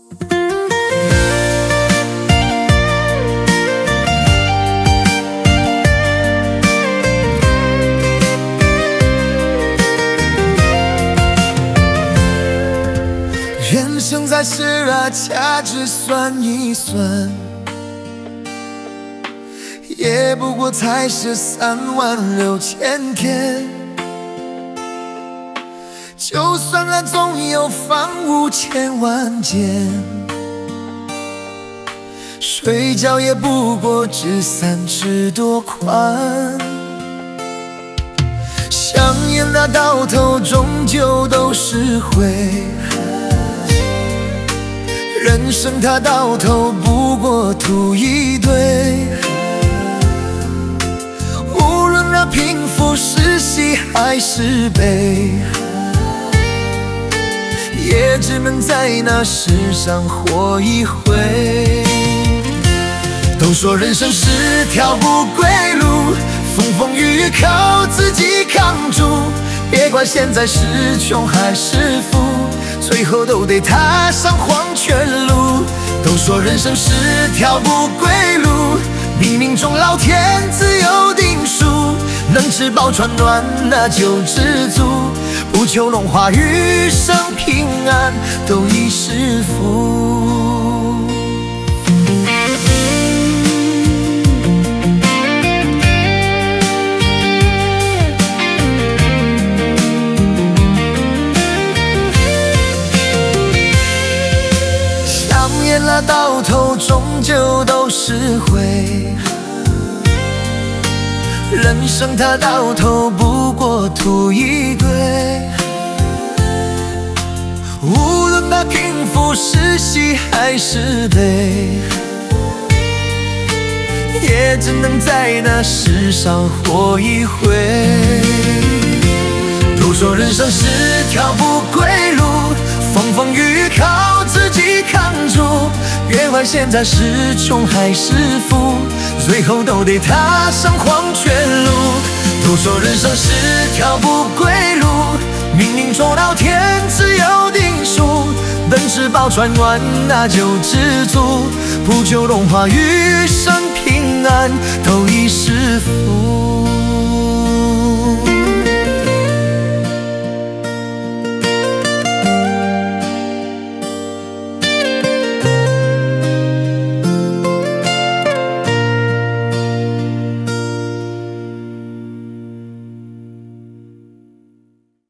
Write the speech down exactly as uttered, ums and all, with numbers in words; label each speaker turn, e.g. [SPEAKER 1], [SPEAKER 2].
[SPEAKER 1] 人生在世啊，掐指算一算，也不过才十三万六千天。就算爱总有方无千万间，睡觉也不过只三尺多宽。香烟那到头终究都是灰，人生它到头不过图一对。无论那贫富是喜还是悲，也只能在那世上活一回。都说人生是条不归路，风风雨雨靠自己扛住。别管现在是穷还是富，最后都得踏上黄泉路。都说人生是条不归路，冥冥中老天自有定数。能吃饱穿暖那就知足，不求荣华余生平安，都已是福。香烟啊，到头终究都是灰，人生它到头不过图一对。无论那贫富是喜还是悲，也只能在那世上活一回。都说人生是条不归路，风风雨雨靠自己扛住。别管现在是穷还是富，最后都得踏上黄泉路。都说人生是条不归路，冥冥中老天自有定数。能吃饱穿暖那就知足，不求荣华余生平安，都已是福。